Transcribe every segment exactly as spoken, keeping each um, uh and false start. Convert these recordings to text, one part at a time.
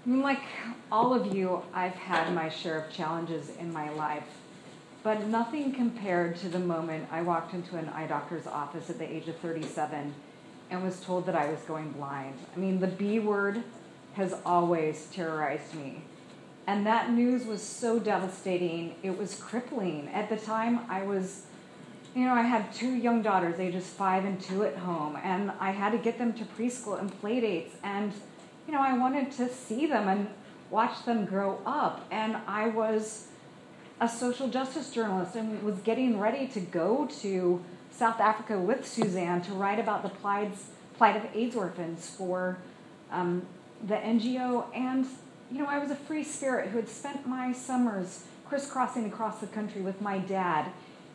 I mean, like all of you, I've had my share of challenges in my life, but nothing compared to the moment I walked into an eye doctor's office at the age of thirty-seven and was told that I was going blind. I mean, the B word has always terrorized me. And that news was so devastating, it was crippling. At the time, I was, you know, I had two young daughters, ages five and two at home, and I had to get them to preschool and play dates, and, you know, I wanted to see them and watch them grow up. And I was a social justice journalist and was getting ready to go to South Africa with Suzanne to write about the plight of AIDS orphans for um, the N G O. And you know, I was a free spirit who had spent my summers crisscrossing across the country with my dad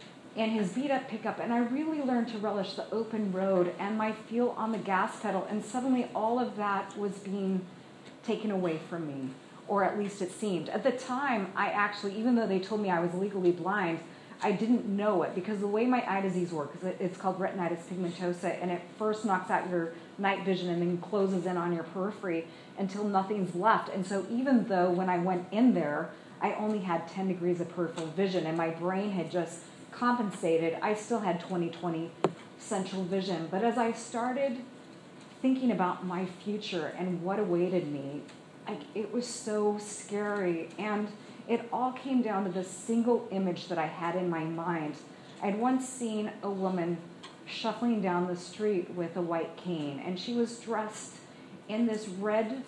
in his beat-up pickup, and I really learned to relish the open road and my feel on the gas pedal, and suddenly all of that was being taken away from me, or at least it seemed. At the time, I actually, even though they told me I was legally blind, I didn't know it, because the way my eye disease works, it's called retinitis pigmentosa, and it first knocks out your night vision and then closes in on your periphery until nothing's left. And so even though when I went in there, I only had ten degrees of peripheral vision and my brain had just compensated, I still had twenty twenty central vision. But as I started thinking about my future and what awaited me, like, it was so scary. And it all came down to this single image that I had in my mind. I'd once seen a woman shuffling down the street with a white cane, and she was dressed in this red,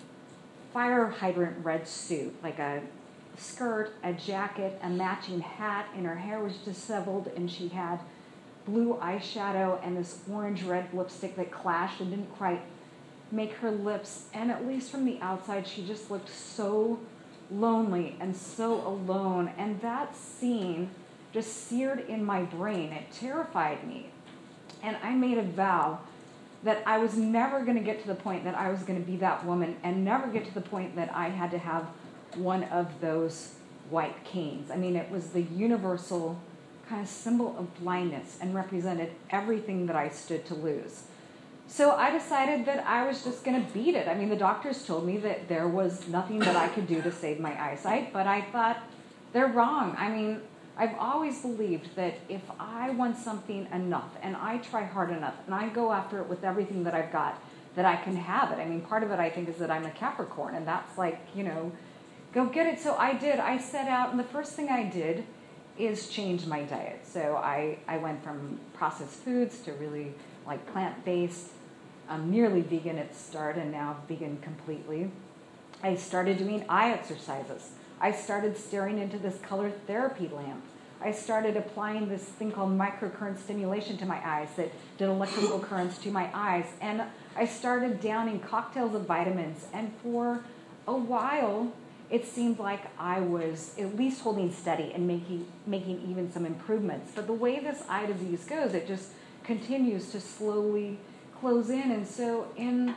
fire hydrant red suit, like a skirt, a jacket, a matching hat, and her hair was disheveled, and she had blue eyeshadow and this orange-red lipstick that clashed and didn't quite make her lips, and at least from the outside, she just looked so lonely and so alone. And that scene just seared in my brain. It terrified me. And I made a vow that I was never going to get to the point that I was going to be that woman, and never get to the point that I had to have one of those white canes. I mean, it was the universal kind of symbol of blindness and represented everything that I stood to lose. So I decided that I was just going to beat it. I mean, the doctors told me that there was nothing that I could do to save my eyesight, but I thought they're wrong. I mean, I've always believed that if I want something enough and I try hard enough and I go after it with everything that I've got, that I can have it. I mean, part of it, I think, is that I'm a Capricorn, and that's like, you know, go get it. So I did. I set out, and the first thing I did is change my diet. So I, I went from processed foods to really like plant-based. I'm nearly vegan at the start, and now vegan completely. I started doing eye exercises. I started staring into this color therapy lamp. I started applying this thing called microcurrent stimulation to my eyes that did electrical currents to my eyes. And I started downing cocktails of vitamins. And for a while, it seemed like I was at least holding steady and making, making even some improvements. But the way this eye disease goes, it just continues to slowly close in. And so in,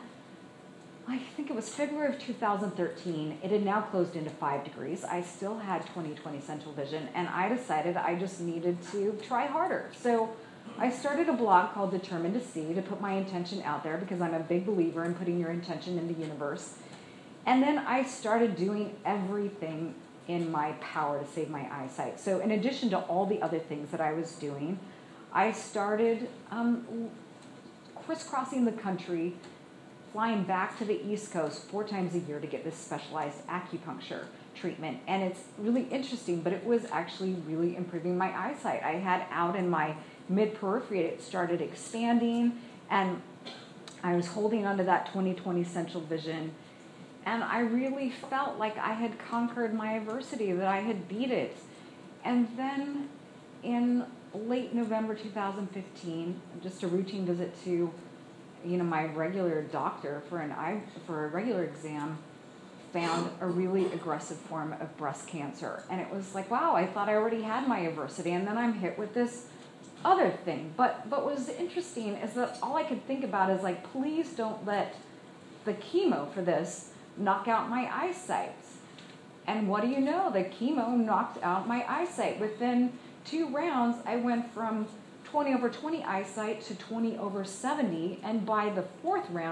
I think it was February of two thousand thirteen, it had now closed into five degrees. I still had twenty twenty central vision, and I decided I just needed to try harder. So I started a blog called Determined to See to put my intention out there, because I'm a big believer in putting your intention in the universe. And then I started doing everything in my power to save my eyesight. So in addition to all the other things that I was doing, I started um, crisscrossing the country, flying back to the East Coast four times a year to get this specialized acupuncture treatment. And it's really interesting, but it was actually really improving my eyesight. I had out in my mid-periphery, it started expanding, and I was holding onto that twenty twenty central vision. And I really felt like I had conquered my adversity, that I had beat it. And then in late November two thousand fifteen, just a routine visit to, you know, my regular doctor for an eye, for a regular exam, found a really aggressive form of breast cancer. And it was like, wow, I thought I already had my adversity, and then I'm hit with this other thing. But but what was interesting is that all I could think about is like, please don't let the chemo for this knock out my eyesight. And what do you know? The chemo knocked out my eyesight. Within two rounds, I went from twenty over twenty eyesight to twenty over seventy, and by the fourth round,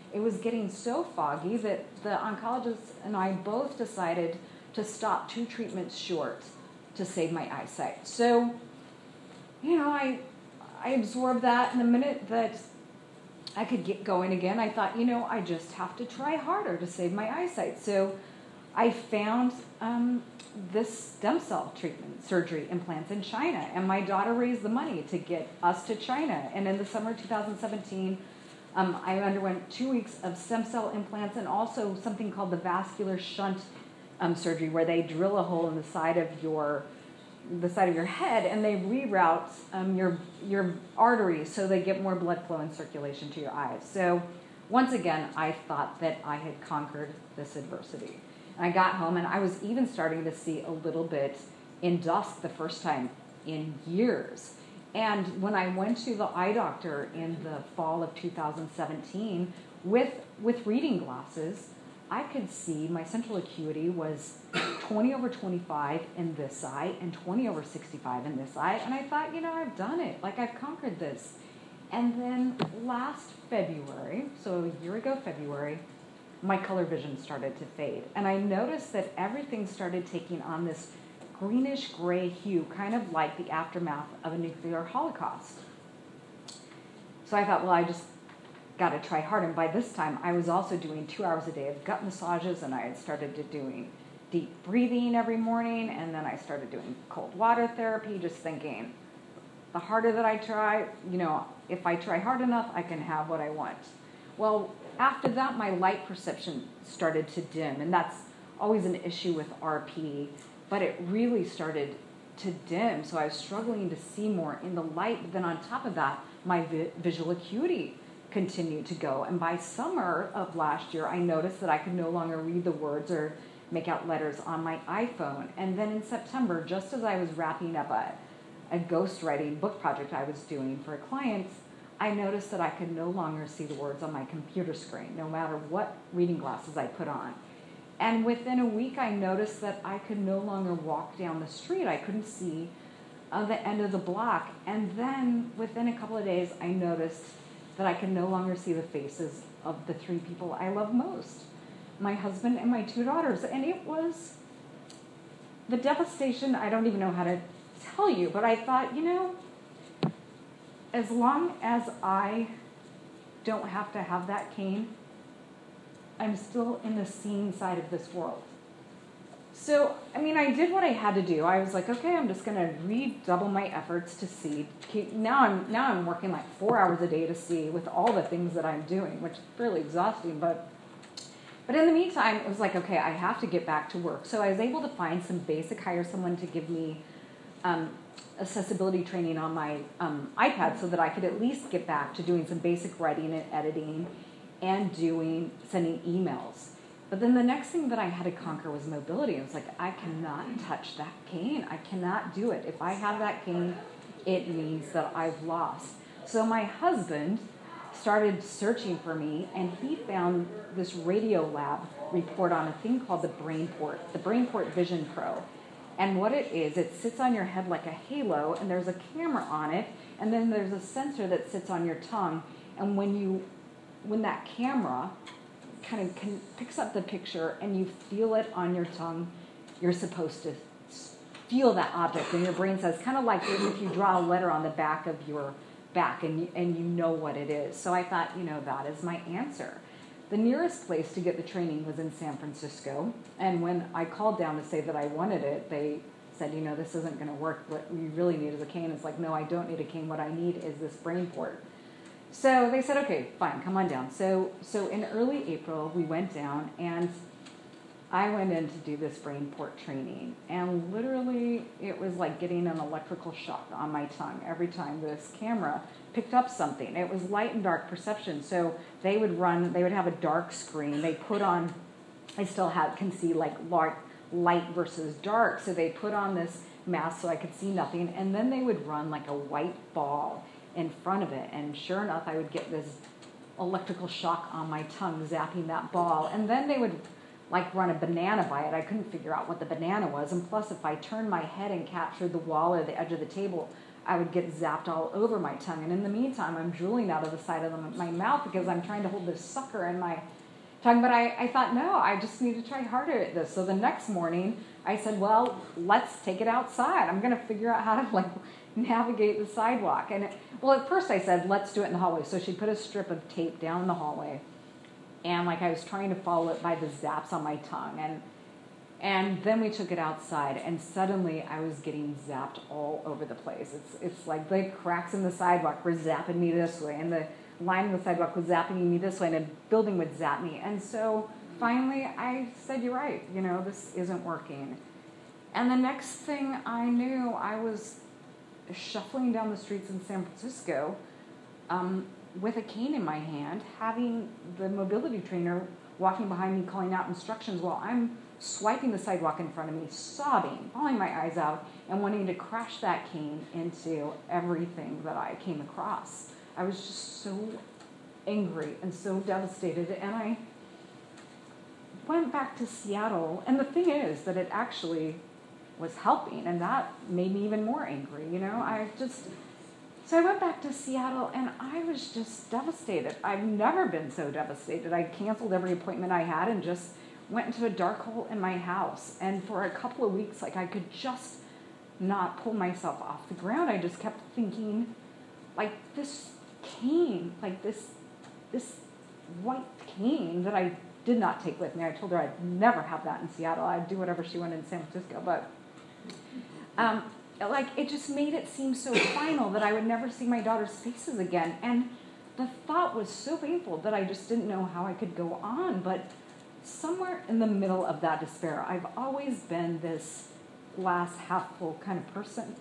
it was getting so foggy that the oncologist and I both decided to stop two treatments short to save my eyesight. So, you know, I I absorbed that, and the minute that I could get going again, I thought, you know, I just have to try harder to save my eyesight. So I found um, this stem cell treatment, surgery, implants in China, and my daughter raised the money to get us to China. And in the summer of two thousand seventeen, um, I underwent two weeks of stem cell implants and also something called the vascular shunt um, surgery, where they drill a hole in the side of your the side of your head, and they reroute um, your your arteries so they get more blood flow and circulation to your eyes. So once again, I thought that I had conquered this adversity. And I got home, and I was even starting to see a little bit in dusk the first time in years. And when I went to the eye doctor in the fall of two thousand seventeen with with reading glasses, I could see my central acuity was twenty over twenty-five in this eye and twenty over sixty-five in this eye. And I thought, you know, I've done it. Like, I've conquered this. And then last February, so a year ago February, my color vision started to fade. And I noticed that everything started taking on this greenish gray hue, kind of like the aftermath of a nuclear holocaust. So I thought, well, I just got to try hard. And by this time, I was also doing two hours a day of gut massages, and I had started to doing deep breathing every morning, and then I started doing cold water therapy, just thinking, the harder that I try, you know, if I try hard enough, I can have what I want. Well, after that, my light perception started to dim, and that's always an issue with R P, but it really started to dim, so I was struggling to see more in the light. But then on top of that, my vi- visual acuity continued to go. And by summer of last year, I noticed that I could no longer read the words or make out letters on my iPhone. And then in September, just as I was wrapping up a, a ghostwriting book project I was doing for a client, I noticed that I could no longer see the words on my computer screen, no matter what reading glasses I put on. And within a week, I noticed that I could no longer walk down the street. I couldn't see uh, the end of the block. And then within a couple of days, I noticed that I could no longer see the faces of the three people I love most, my husband and my two daughters. And it was the devastation, I don't even know how to tell you, but I thought, you know, as long as I don't have to have that cane, I'm still in the seeing side of this world. So, I mean, I did what I had to do. I was like, okay, I'm just going to redouble my efforts to see. Now I'm now I'm working like four hours a day to see with all the things that I'm doing, which is fairly exhausting. But, but in the meantime, it was like, okay, I have to get back to work. So I was able to find some basic, hire someone to give me um, accessibility training on my um, iPad so that I could at least get back to doing some basic writing and editing and doing sending emails. But then the next thing that I had to conquer was mobility. I was like, I cannot touch that cane. I cannot do it. If I have that cane, it means that I've lost. So my husband started searching for me, and he found this Radiolab report on a thing called the BrainPort, the BrainPort Vision Pro. And what it is, it sits on your head like a halo, and there's a camera on it, and then there's a sensor that sits on your tongue. And when you, when that camera kind of can, picks up the picture and you feel it on your tongue, you're supposed to feel that object. And your brain says, kind of like if you draw a letter on the back of your back and you, and you know what it is. So I thought, you know, that is my answer. The nearest place to get the training was in San Francisco. And when I called down to say that I wanted it, they said, you know, this isn't going to work. What we really need is a cane. It's like, no, I don't need a cane. What I need is this BrainPort. So they said, okay, fine, come on down. So so in early April, we went down, and I went in to do this BrainPort training. And literally, it was like getting an electrical shock on my tongue every time this camera picked up something. It was light and dark perception. So they would run, they would have a dark screen. They put on, I still have can see like light, light versus dark. So they put on this mask so I could see nothing. And then they would run like a white ball in front of it, and sure enough, I would get this electrical shock on my tongue, zapping that ball. And then they would like run a banana by it. I couldn't figure out what the banana was, and plus if I turned my head and captured the wall or the edge of the table, I would get zapped all over my tongue. And in the meantime, I'm drooling out of the side of the, my mouth because I'm trying to hold this sucker in my tongue. But I, I thought, no, I just need to try harder at this. So the next morning, I said, well, let's take it outside. I'm going to figure out how to like navigate the sidewalk. And it, well, at first I said, let's do it in the hallway. So she put a strip of tape down in the hallway. And like I was trying to follow it by the zaps on my tongue. And And then we took it outside, and suddenly I was getting zapped all over the place. It's it's like the cracks in the sidewalk were zapping me this way, and the line in the sidewalk was zapping me this way, and a building would zap me. And so finally I said, you're right, you know, this isn't working. And the next thing I knew, I was shuffling down the streets in San Francisco um, with a cane in my hand, having the mobility trainer walking behind me calling out instructions while I'm swiping the sidewalk in front of me, sobbing, bawling my eyes out, and wanting to crash that cane into everything that I came across. I was just so angry and so devastated, and I went back to Seattle, and the thing is that it actually was helping, and that made me even more angry, you know? I just, so I went back to Seattle, and I was just devastated. I've never been so devastated. I canceled every appointment I had and just went into a dark hole in my house. And for a couple of weeks, like I could just not pull myself off the ground. I just kept thinking, like this cane, like this, this white cane that I did not take with me. I told her I'd never have that in Seattle. I'd do whatever she wanted in San Francisco. But um, like it just made it seem so final that I would never see my daughter's faces again. And the thought was so painful that I just didn't know how I could go on. But somewhere in the middle of that despair, I've always been this glass half full kind of person.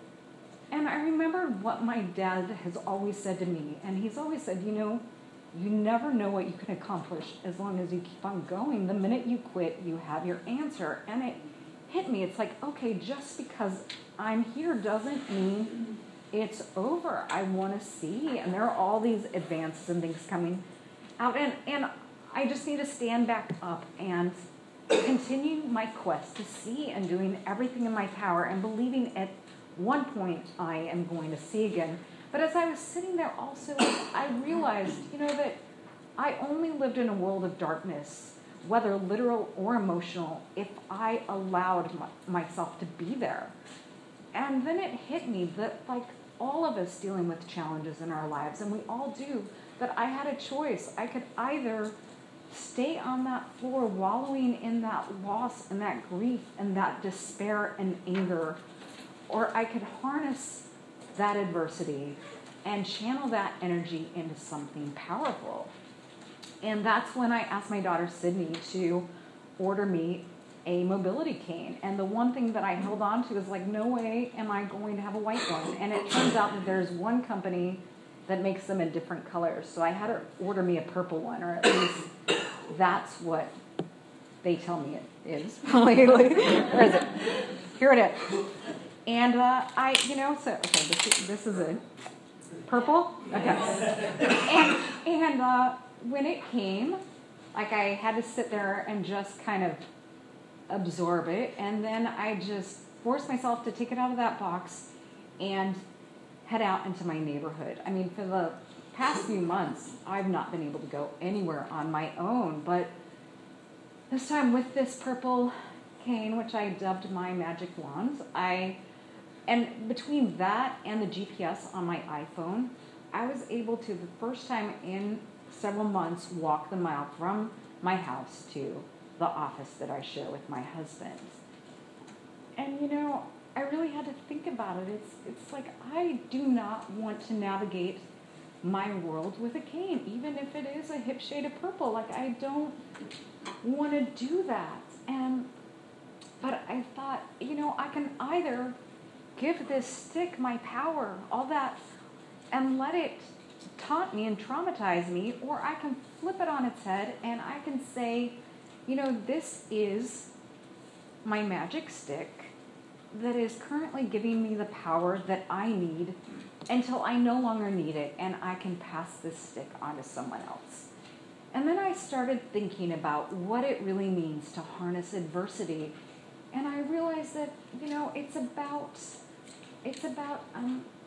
And I remembered what my dad has always said to me. And he's always said, you know, you never know what you can accomplish as long as you keep on going. The minute you quit, you have your answer. And it hit me. It's like, okay, just because I'm here doesn't mean it's over. I want to see. And there are all these advances and things coming out. And, and I just need to stand back up and continue my quest to see, and doing everything in my power and believing at one point I am going to see again. But as I was sitting there also, I realized, you know, that I only lived in a world of darkness, whether literal or emotional, if I allowed my, myself to be there. And then it hit me that, like, all of us dealing with challenges in our lives, and we all do, that I had a choice. I could either stay on that floor wallowing in that loss and that grief and that despair and anger, or I could harness that adversity and channel that energy into something powerful. And that's when I asked my daughter Sydney to order me a mobility cane. And the one thing that I held on to is like, no way am I going to have a white one. And it turns out that there's one company that makes them in different colors. So I had her order me a purple one, or at least that's what they tell me it is. Where is it? Here it is. And uh, I, you know, so, okay, this, this is it. Purple? Okay. And, and uh, when it came, like I had to sit there and just kind of absorb it. And then I just forced myself to take it out of that box and head out into my neighborhood. I mean, for the past few months, I've not been able to go anywhere on my own. But this time with this purple cane, which I dubbed my magic wand, I... And between that and the G P S on my iPhone, I was able to, the first time in several months, walk the mile from my house to the office that I share with my husband. And, you know, I really had to think about it. It's, it's like I do not want to navigate my world with a cane, even if it is a hip shade of purple. Like, I don't want to do that. And, but I thought, you know, I can either give this stick my power, all that, and let it taunt me and traumatize me, or I can flip it on its head and I can say, you know, this is my magic stick that is currently giving me the power that I need until I no longer need it, and I can pass this stick on to someone else. And then I started thinking about what it really means to harness adversity, and I realized that, you know, it's about It's about um,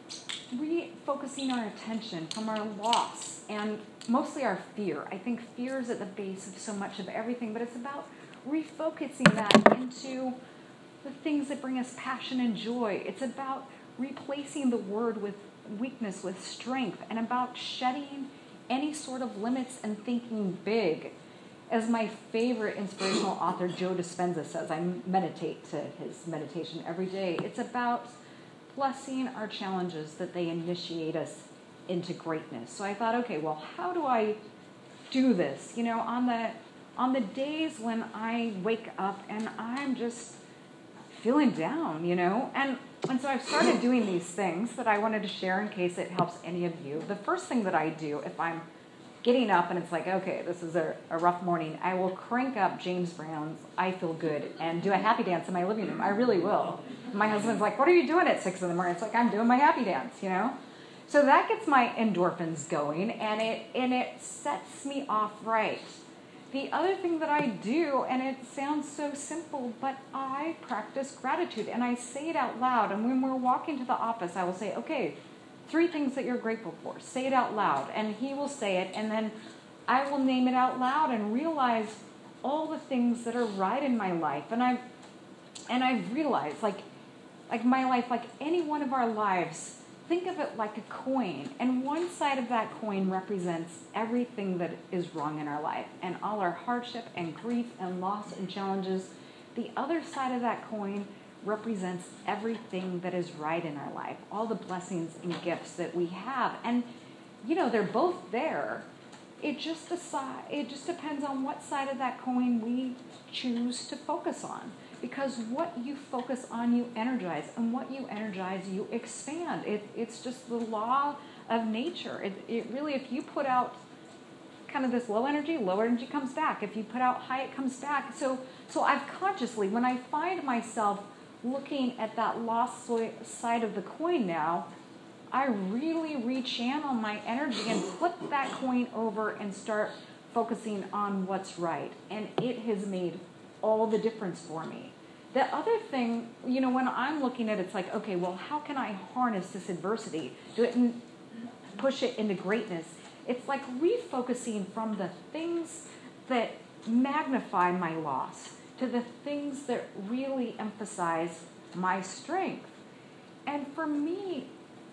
refocusing our attention from our loss and mostly our fear. I think fear is at the base of so much of everything, but it's about refocusing that into the things that bring us passion and joy. It's about replacing the word with weakness, with strength, and about shedding any sort of limits and thinking big. As my favorite inspirational author, Joe Dispenza, says, I meditate to his meditation every day. It's about blessing our challenges that they initiate us into greatness. So I thought, okay, well, how do I do this? You know, on the on the days when I wake up and I'm just feeling down, you know, and and so I've started doing these things that I wanted to share in case it helps any of you. The first thing that I do if I'm getting up and it's like, okay, this is a, a rough morning, I will crank up James Brown's I Feel Good and do a happy dance in my living room. I really will. My husband's like, what are you doing at six in the morning? It's like, I'm doing my happy dance, you know? So that gets my endorphins going, and it and it sets me off right. The other thing that I do, and it sounds so simple, but I practice gratitude, and I say it out loud. And when we're walking to the office, I will say, okay, three things that you're grateful for. Say it out loud. And he will say it, and then I will name it out loud and realize all the things that are right in my life. And I've, and I've realized, like, like my life, like any one of our lives, think of it like a coin. And one side of that coin represents everything that is wrong in our life and all our hardship and grief and loss and challenges. The other side of that coin represents everything that is right in our life, all the blessings and gifts that we have. And, you know, they're both there. It just decide, it just depends on what side of that coin we choose to focus on. Because what you focus on, you energize. And what you energize, you expand. It, it's just the law of nature. It, it really, if you put out kind of this low energy, low energy comes back. If you put out high, it comes back. So, so I've consciously, when I find myself looking at that lost side of the coin now, I really rechannel my energy and flip that coin over and start focusing on what's right. And it has made all the difference for me. The other thing, you know, when I'm looking at it, it's like, okay, well, how can I harness this adversity, do it and push it into greatness? It's like refocusing from the things that magnify my loss to the things that really emphasize my strength. And for me,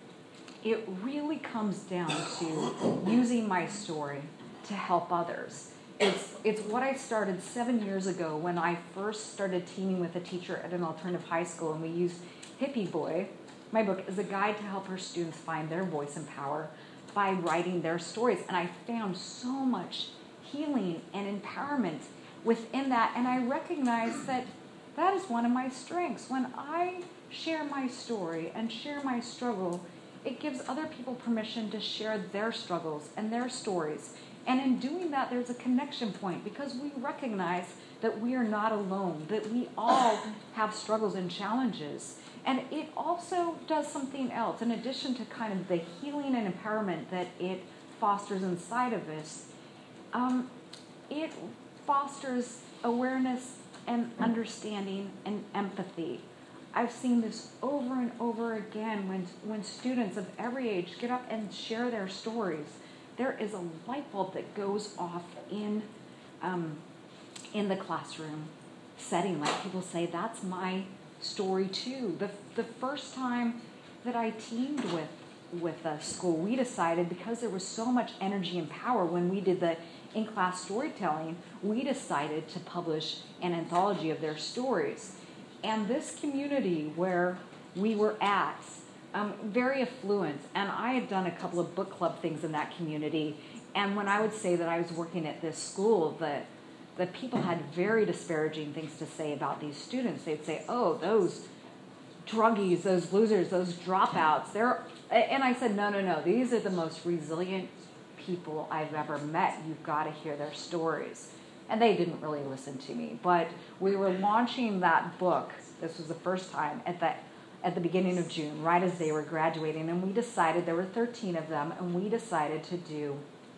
it really comes down to using my story to help others. It's it's what I started seven years ago when I first started teaming with a teacher at an alternative high school, and we used Hippie Boy, my book, as a guide to help her students find their voice and power by writing their stories. And I found so much healing and empowerment within that, and I recognize that that is one of my strengths. When I share my story and share my struggle, it gives other people permission to share their struggles and their stories. And in doing that, there's a connection point because we recognize that we are not alone, that we all have struggles and challenges. And it also does something else. In addition to kind of the healing and empowerment that it fosters inside of us, um, it fosters awareness and understanding and empathy. I've seen this over and over again when when students of every age get up and share their stories. There is a light bulb that goes off in um, in the classroom setting. Like people say, that's my story too. The the first time that I teamed with with a school, we decided, because there was so much energy and power when we did the in-class storytelling, we decided to publish an anthology of their stories. And this community where we were at, um, very affluent, and I had done a couple of book club things in that community, and when I would say that I was working at this school, the, the people had very disparaging things to say about these students. They'd say, oh, those druggies, those losers, those dropouts, they're, and I said, no, no, no, these are the most resilient people I've ever met. You've got to hear their stories. And they didn't really listen to me. But we were launching that book, this was the first time, at the, at the beginning of June, right as they were graduating. And we decided, there were thirteen of them, and we decided to do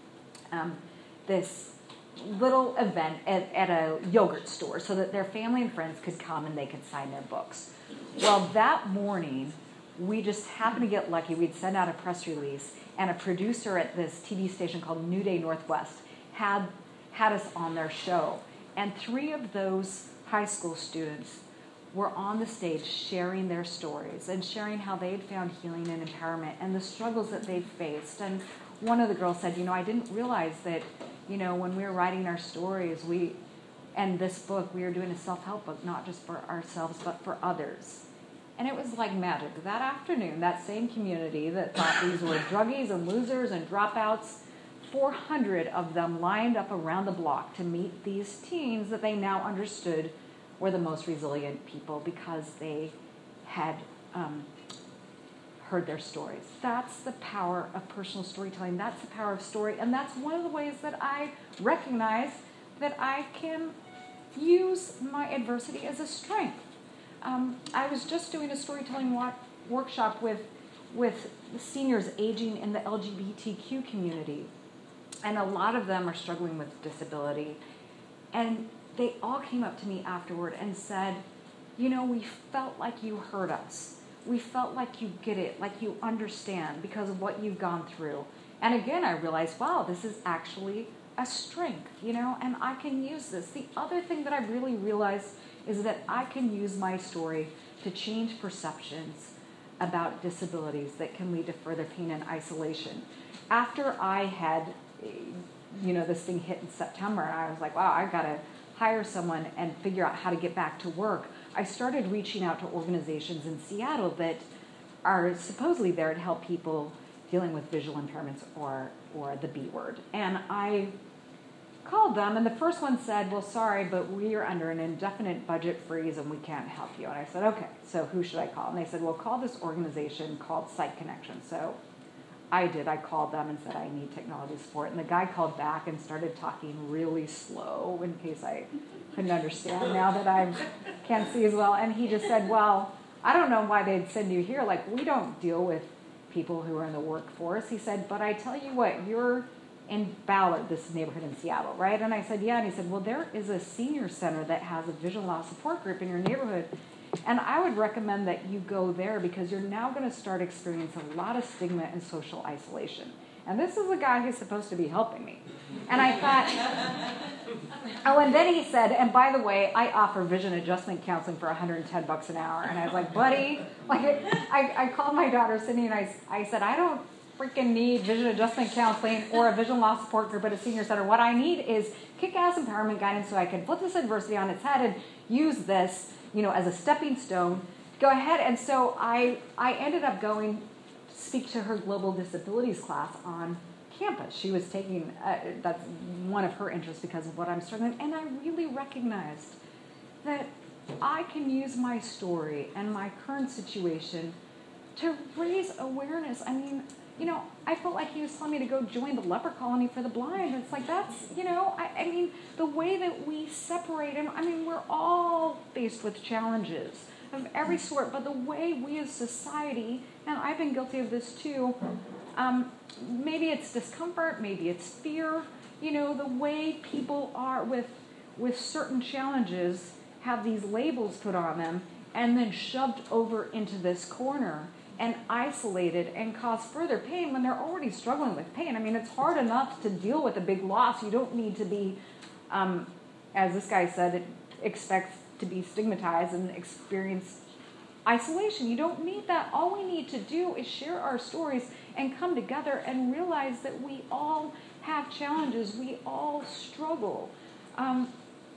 um, this little event at, at a yogurt store so that their family and friends could come and they could sign their books. Well, that morning, we just happened to get lucky. We'd send out a press release, and a producer at this T V station called New Day Northwest had had us on their show. And three of those high school students were on the stage sharing their stories and sharing how they'd found healing and empowerment and the struggles that they've faced. And one of the girls said, you know, I didn't realize that, you know, when we were writing our stories, we, and this book, we were doing a self-help book, not just for ourselves, but for others. And it was like magic. That afternoon, that same community that thought these were druggies and losers and dropouts, four hundred of them lined up around the block to meet these teens that they now understood were the most resilient people because they had um, heard their stories. That's the power of personal storytelling. That's the power of story. And that's one of the ways that I recognize that I can use my adversity as a strength. Um, I was just doing a storytelling wa- workshop with, with seniors aging in the L G B T Q community. And a lot of them are struggling with disability. And they all came up to me afterward and said, you know, we felt like you heard us. We felt like you get it, like you understand because of what you've gone through. And again, I realized, wow, this is actually a strength, you know, and I can use this. The other thing that I really realized is that I can use my story to change perceptions about disabilities that can lead to further pain and isolation. After I had, you know, this thing hit in September, and I was like, wow, I've got to hire someone and figure out how to get back to work. I started reaching out to organizations in Seattle that are supposedly there to help people dealing with visual impairments or, or the B word. And I called them, and the first one said, well, sorry, but we are under an indefinite budget freeze and we can't help you. And I said, okay, so who should I call? And they said, well, call this organization called Sight Connection. So I did. I called them and said, I need technology support. And the guy called back and started talking really slow in case I couldn't understand now that I can't see as well. And he just said, well, I don't know why they'd send you here. Like, we don't deal with people who are in the workforce. He said, but I tell you what, you're in Ballard, this neighborhood in Seattle, right? And I said, yeah. And he said, well, there is a senior center that has a vision loss support group in your neighborhood. And I would recommend that you go there because you're now going to start experiencing a lot of stigma and social isolation. And this is a guy who's supposed to be helping me. And I thought, oh, and then he said, and by the way, I offer vision adjustment counseling for one hundred ten bucks an hour. And I was like, buddy, like I, I called my daughter Cindy and I, I said, I don't freaking need vision adjustment counseling or a vision loss support group at a senior center. What I need is kick-ass empowerment guidance so I can flip this adversity on its head and use this, you know, as a stepping stone. Go ahead. And so I, I ended up going to speak to her global disabilities class on campus. She was taking, uh, that's one of her interests because of what I'm struggling. And I really recognized that I can use my story and my current situation to raise awareness. I mean, you know, I felt like he was telling me to go join the leper colony for the blind. It's like, that's, you know, I, I mean, the way that we separate, and I mean, we're all faced with challenges of every sort, but the way we as society, and I've been guilty of this too, um, maybe it's discomfort, maybe it's fear, you know, the way people are with, with certain challenges have these labels put on them and then shoved over into this corner and isolated and cause further pain when they're already struggling with pain. I mean, it's hard enough to deal with a big loss. You don't need to be, um, as this guy said, expect to be stigmatized and experience isolation. You don't need that. All we need to do is share our stories and come together and realize that we all have challenges. We all struggle. Um,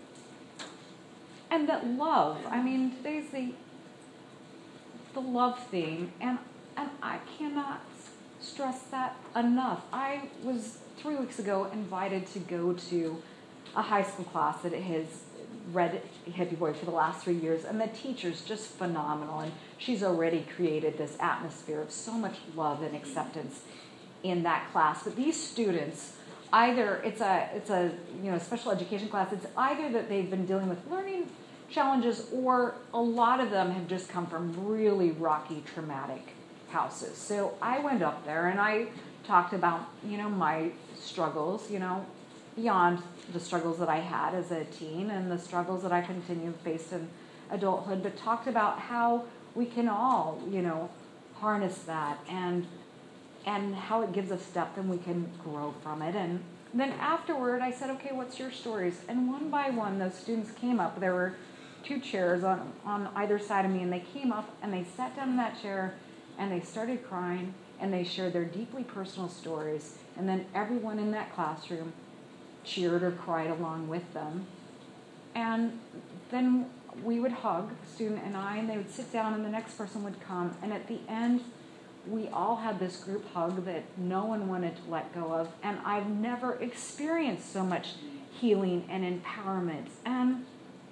and that love, I mean, today's the the love theme, and and I cannot stress that enough. I was three weeks ago invited to go to a high school class that has read Hippie Boy for the last three years, and the teacher's just phenomenal, and she's already created this atmosphere of so much love and acceptance in that class. But these students, either it's a it's a you know special education class, it's either that they've been dealing with learning challenges, or a lot of them have just come from really rocky, traumatic houses. So I went up there and I talked about, you know, my struggles, you know, beyond the struggles that I had as a teen and the struggles that I continue to face in adulthood, but talked about how we can all, you know, harness that and and how it gives us depth and we can grow from it. And then afterward, I said, okay, what's your stories? And one by one, those students came up. There were two chairs on, on either side of me, and they came up and they sat down in that chair and they started crying and they shared their deeply personal stories. And then everyone in that classroom cheered or cried along with them. And then we would hug, the student and I, and they would sit down and the next person would come. And at the end, we all had this group hug that no one wanted to let go of. And I've never experienced so much healing and empowerment. And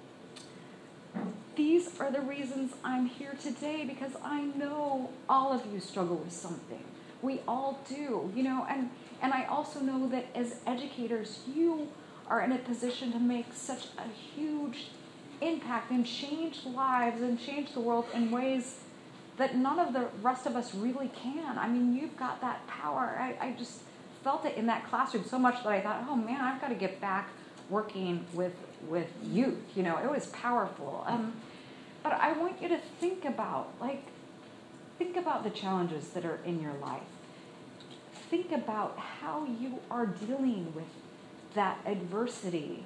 these are the reasons I'm here today, because I know all of you struggle with something. We all do, you know, and, and I also know that as educators, you are in a position to make such a huge impact and change lives and change the world in ways that none of the rest of us really can. I mean, you've got that power. I, I just felt it in that classroom so much that I thought, oh man, I've got to get back working with with youth. You know, it was powerful. Um, but I want you to think about, like, think about the challenges that are in your life. Think about how you are dealing with that adversity.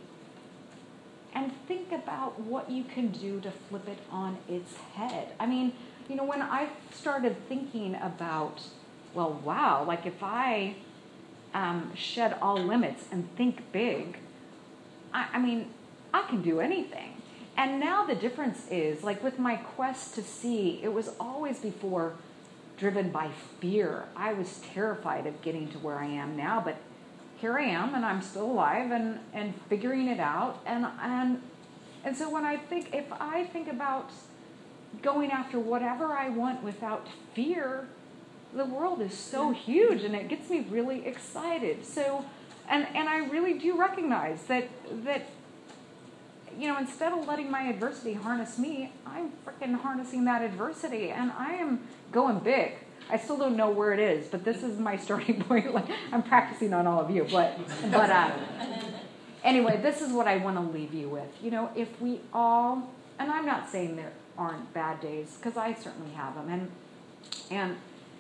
And think about what you can do to flip it on its head. I mean, you know, when I started thinking about, well, wow, like if I um, shed all limits and think big, I, I mean, I can do anything. And now the difference is, like with my quest to see, it was always before driven by fear. I was terrified of getting to where I am now, but here I am, and I'm still alive and, and figuring it out. And, and, and so when I think, if I think about going after whatever I want without fear, the world is so huge, and it gets me really excited. So, and, and I really do recognize that, that, you know, instead of letting my adversity harness me, I'm freaking harnessing that adversity, and I am going big. I still don't know where it is, but this is my starting point. Like, I'm practicing on all of you, but but uh, anyway, this is what I want to leave you with. You know, if we all, and I'm not saying there aren't bad days, because I certainly have them, and and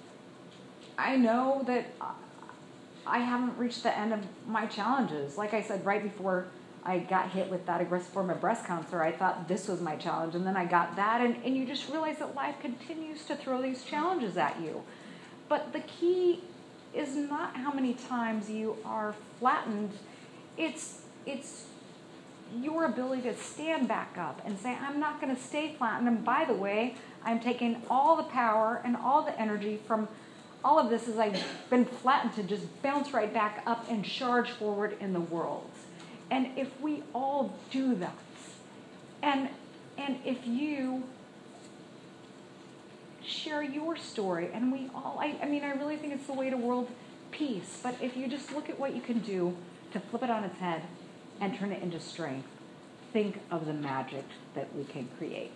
I know that I haven't reached the end of my challenges. Like I said, right before I got hit with that aggressive form of breast cancer, I thought this was my challenge, and then I got that, and, and you just realize that life continues to throw these challenges at you. But the key is not how many times you are flattened, it's it's your ability to stand back up and say, I'm not going to stay flattened, and by the way, I'm taking all the power and all the energy from all of this as I've been flattened to just bounce right back up and charge forward in the world. And if we all do that, and and if you share your story, and we all, I, I mean, I really think it's the way to world peace, but if you just look at what you can do to flip it on its head and turn it into strength, think of the magic that we can create.